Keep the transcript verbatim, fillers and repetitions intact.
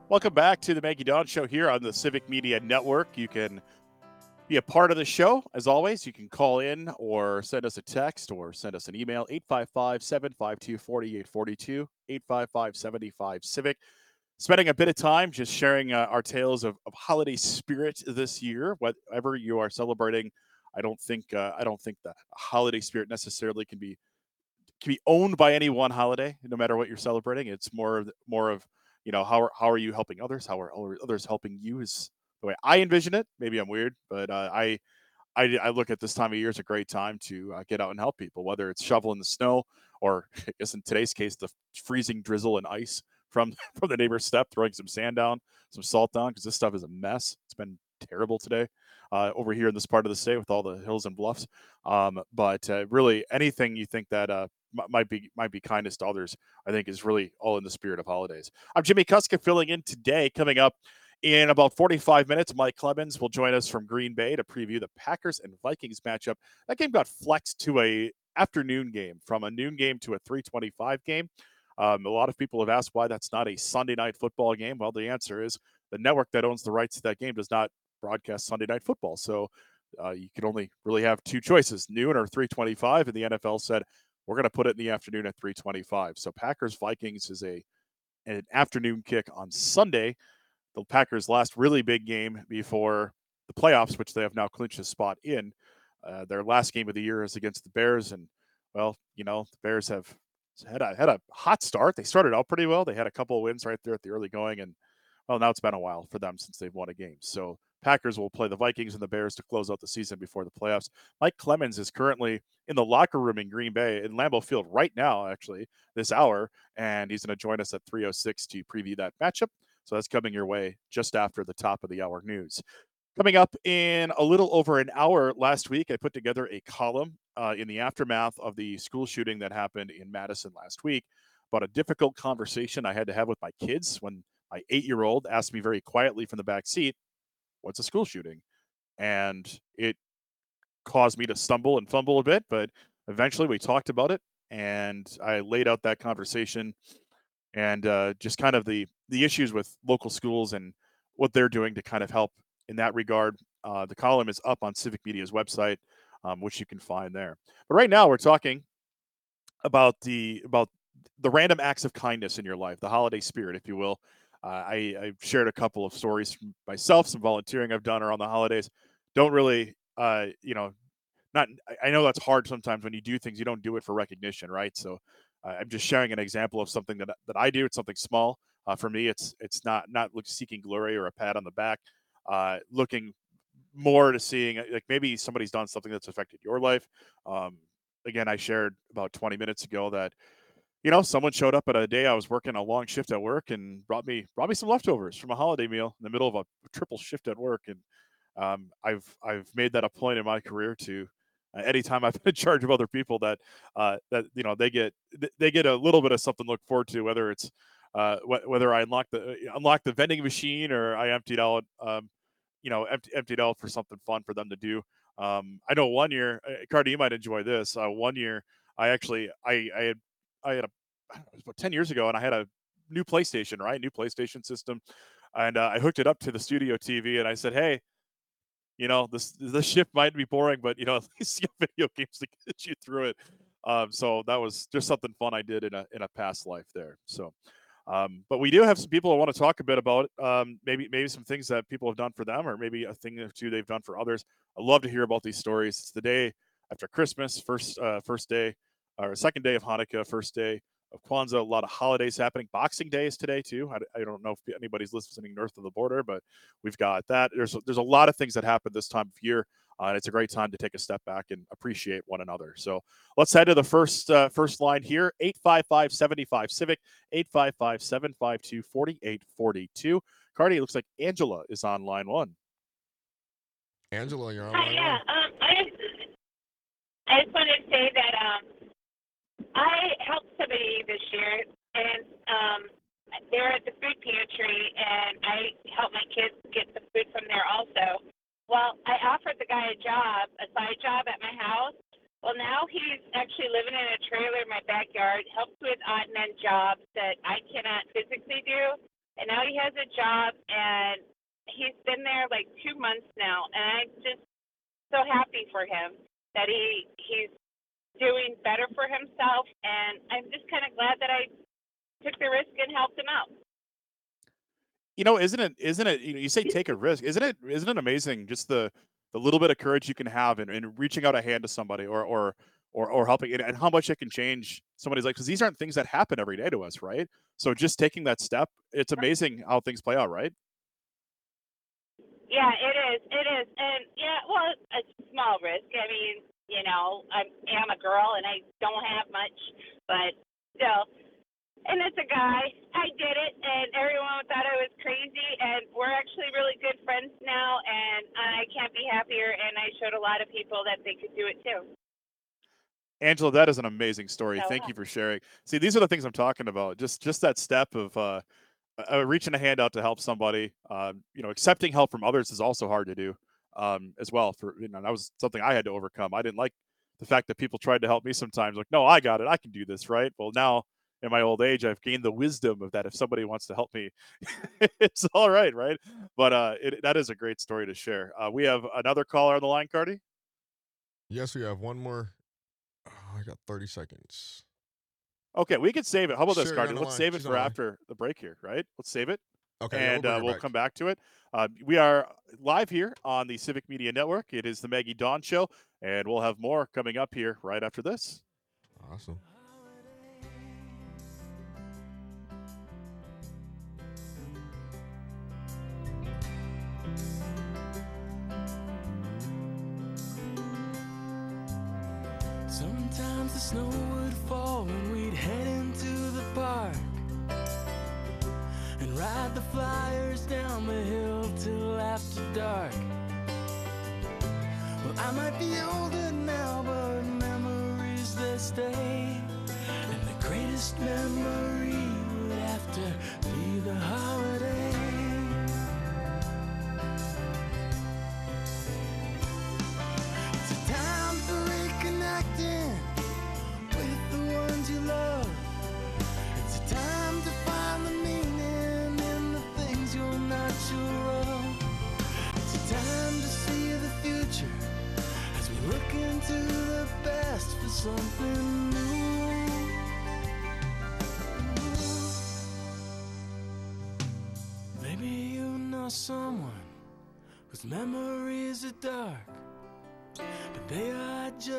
Welcome back to the Maggie Dawn Show here on the Civic Media Network. You can be a part of the show. As always, you can call in or send us a text or send us an email, eight five five, seven five two, four eight four two, eight five five, seven five Civic. Spending a bit of time just sharing uh, our tales of, of holiday spirit this year, whatever you are celebrating. I don't think uh, I don't think the holiday spirit necessarily can be can be owned by any one holiday, no matter what you're celebrating. It's more of more of you know how are, how are you helping others? How are others helping you? Is the way I envision it. Maybe I'm weird, but uh, I, I I look at this time of year as a great time to uh, get out and help people, whether it's shoveling the snow or I guess in today's case the freezing drizzle and ice from from the neighbor's step, throwing some sand down, some salt down because this stuff is a mess. It's been terrible today uh, over here in this part of the state with all the hills and bluffs. Um, but uh, really, anything you think that uh, might be might be kindness to others, I think is really all in the spirit of holidays. I'm Jimmy Kuska filling in today. Coming up in about forty-five minutes, Mike Clemens will join us from Green Bay to preview the Packers and Vikings matchup. That game got flexed to a afternoon game from a noon game to a three twenty-five game. Um, a lot of people have asked why that's not a Sunday night football game. Well, the answer is the network that owns the rights to that game does not broadcast Sunday night football. So uh, you can only really have two choices, noon or three twenty-five. And the N F L said, we're going to put it in the afternoon at three twenty-five. So Packers Vikings is a an afternoon kick on Sunday. The Packers' last really big game before the playoffs, which they have now clinched a spot in. Uh, their last game of the year is against the Bears, and well, you know the Bears have had a had a hot start. They started out pretty well. They had a couple of wins right there at the early going, and well, now it's been a while for them since they've won a game. So Packers will play the Vikings and the Bears to close out the season before the playoffs. Mike Clemens is currently in the locker room in Green Bay in Lambeau Field right now, actually this hour, and he's going to join us at three oh six to preview that matchup. So that's coming your way just after the top of the hour news. Coming up in a little over an hour last week, I put together a column uh, in the aftermath of the school shooting that happened in Madison last week about a difficult conversation I had to have with my kids when my eight-year-old asked me very quietly from the back seat, "What's a school shooting?" And it caused me to stumble and fumble a bit, but eventually we talked about it, and I laid out that conversation and uh, just kind of the the issues with local schools and what they're doing to kind of help in that regard. Uh, the column is up on Civic Media's website, um, which you can find there. But right now, we're talking about the about the random acts of kindness in your life, the holiday spirit, if you will. Uh, I, I've shared a couple of stories from myself, some volunteering I've done around the holidays. Don't really, uh, you know, not I know that's hard sometimes when you do things, you don't do it for recognition, right? So uh, I'm just sharing an example of something that that I do. It's something small. Uh, for me, it's it's not not seeking glory or a pat on the back. Uh, looking more to seeing like maybe somebody's done something that's affected your life. Um, again, I shared about twenty minutes ago that you know someone showed up at a day I was working a long shift at work and brought me brought me some leftovers from a holiday meal in the middle of a triple shift at work. And um, I've I've made that a point in my career to uh, anytime I've been in charge of other people that uh, that you know they get they get a little bit of something to look forward to, whether it's uh, wh- whether I unlock the uh, unlock the vending machine or I emptied out um, you know empty, emptied out for something fun for them to do. Um, I know one year, uh, Cardi, you might enjoy this. Uh, one year, I actually I I had I had a I don't know, it was about ten years ago, and I had a new PlayStation, right, new PlayStation system, and uh, I hooked it up to the studio T V, and I said, hey, you know, this this shift might be boring, but you know, at least you have video games to get you through it. Um, so that was just something fun I did in a in a past life there. So, um, but we do have some people I want to talk a bit about. Um, maybe maybe some things that people have done for them, or maybe a thing or two they've done for others. I love to hear about these stories. It's the day after Christmas, first uh, first day, or second day of Hanukkah, first day of Kwanzaa. A lot of holidays happening. Boxing Day is today too. I, I don't know if anybody's listening north of the border, but we've got that. There's there's a lot of things that happen this time of year, uh, and it's a great time to take a step back and appreciate one another. So let's head to the first uh, first line here: eight five five, seven five Civic, eight five five, seven five two, four eight four two. Cardi, it looks like Angela is on line one. Angela, you're on Hi, line yeah. one. Um, I just, I just wanted to say that um, I helped somebody this year, and um, they're at the food pantry, and I helped my kids get the food from there also. Well, I offered the guy a job, a side job at my house. Well, now he's actually living in a trailer in my backyard, helps with odd men jobs that I cannot physically do. and now he has a job, and he's been there like two months now, and I'm just so happy for him that he he's doing better for himself, and I'm just kind of glad that I took the risk and helped him out. You know, isn't it isn't it you know, you say take a risk. Isn't it isn't it amazing just the the little bit of courage you can have in, in reaching out a hand to somebody or or or or helping and, and how much it can change somebody's life because these aren't things that happen every day to us, right? So just taking that step, it's amazing how things play out, right? Yeah, it is. It is. And yeah, well, a small risk. I mean, you know, I am a girl and I don't have much, but still. And it's a guy. I did it, and everyone thought I was crazy. And we're actually really good friends now, and I can't be happier. And I showed a lot of people that they could do it too. Angela, that is an amazing story. So Thank you for sharing. See, these are the things I'm talking about. Just just that step of uh, uh, reaching a hand out to help somebody. Um, you know, accepting help from others is also hard to do um, as well. For you know, that was something I had to overcome. I didn't like the fact that people tried to help me sometimes. Like, no, I got it. I can do this, right? Well, now in my old age, I've gained the wisdom of that. If somebody wants to help me, it's all right, right? But uh, it, that is a great story to share. Uh, we have another caller on the line, Cardi. Yes, we have one more. Oh, I got thirty seconds. Okay, we could save it. How about this, Sure, you're Cardi? on the Let's line. save it She's on for the line. after the break here, right? Let's save it, Okay, yeah, we'll and bring uh, her we'll back. come back to it. Uh, we are live here on the Civic Media Network. It is the Maggie Dawn Show, and we'll have more coming up here right after this. Awesome. Sometimes the snow would fall and we'd head into the park and ride the flyers down the hill till after dark. Well, I might be older now, but memories they stay. And the greatest memory would have to be the holiday. It's a time for reconnecting with the ones you love. It's a time to find the meaning in the things you're not sure of. It's a time to see the future as we look into the past for something new. Maybe you know someone whose memories are dark, but they are just